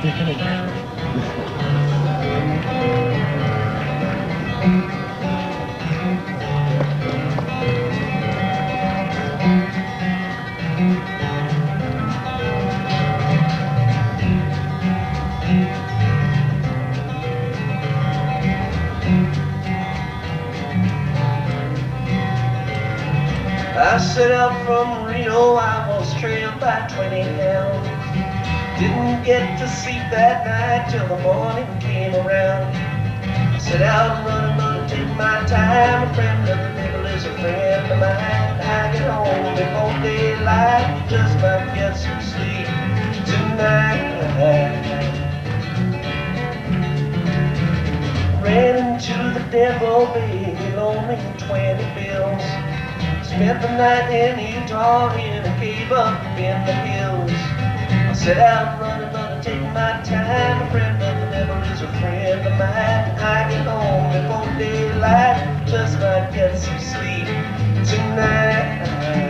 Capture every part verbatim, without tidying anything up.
I set out from Reno, I was trailed by twenty hounds. Didn't get to sleep that night till the morning came around. I set out running, gonna take my time. A friend of the devil is a friend of mine. I get home before daylight, just might get some sleep tonight. Ran into the devil, baby, lonely twenty bills. Spent the night in Utah in a cave up in the hills. I set out running, gonna take my time. A friend of the devil is a friend of mine. I get home before daylight, just might get some sleep tonight.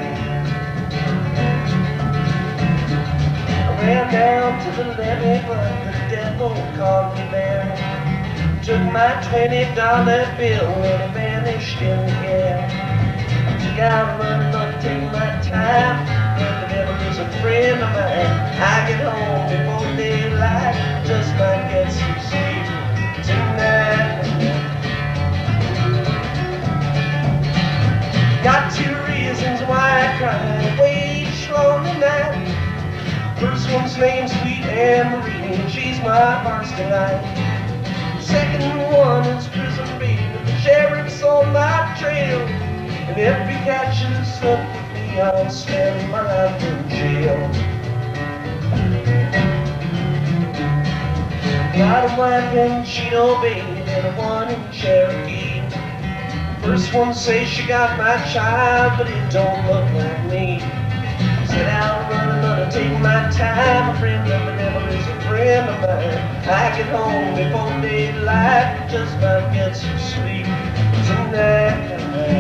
I ran down to the levee, but the devil caught me there. Took my twenty dollar bill and it vanished in the air. I'm running, gonna take my time. And the devil is a friend of mine. I get home before daylight, just might get some sleep tonight. Got two reasons why I cry wage lonely night. First one's named Sweet Anne Marie, and she's my heart's delight. Second one is prison baby, the sheriff's on my trail. And if he catches up with me, I'll spend my life in jail. Got a wife in Chino, baby, and a one in Cherokee. First one says she got my child, but it don't look like me. Sit down running, gonna take my time. A friend of the devil is a friend of mine. I get home before daylight, just might get some sleep tonight.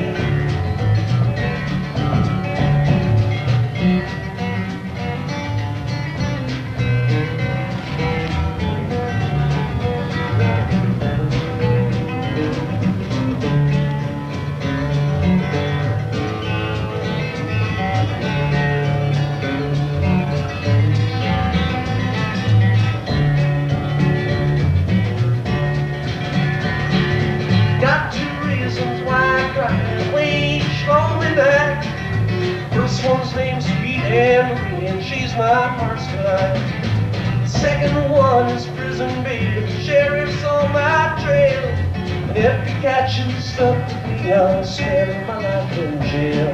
First one's named Sweet Anne Marie, and she's my heart's delight. Second one is prison baby, the sheriff's on my trail. And if he catches up with me, I'll spend my life in jail.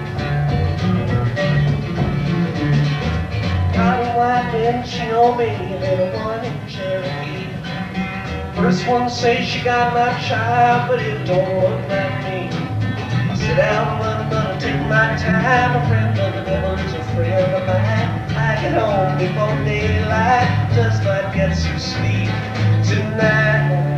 Got a wife in Chino, baby, and a one in Cherokee. First one says she got my child, but it don't look like me. Sit down, I'm gonna take my time. A friend of the devil is a friend of mine. I get home before daylight, just might get some sleep tonight.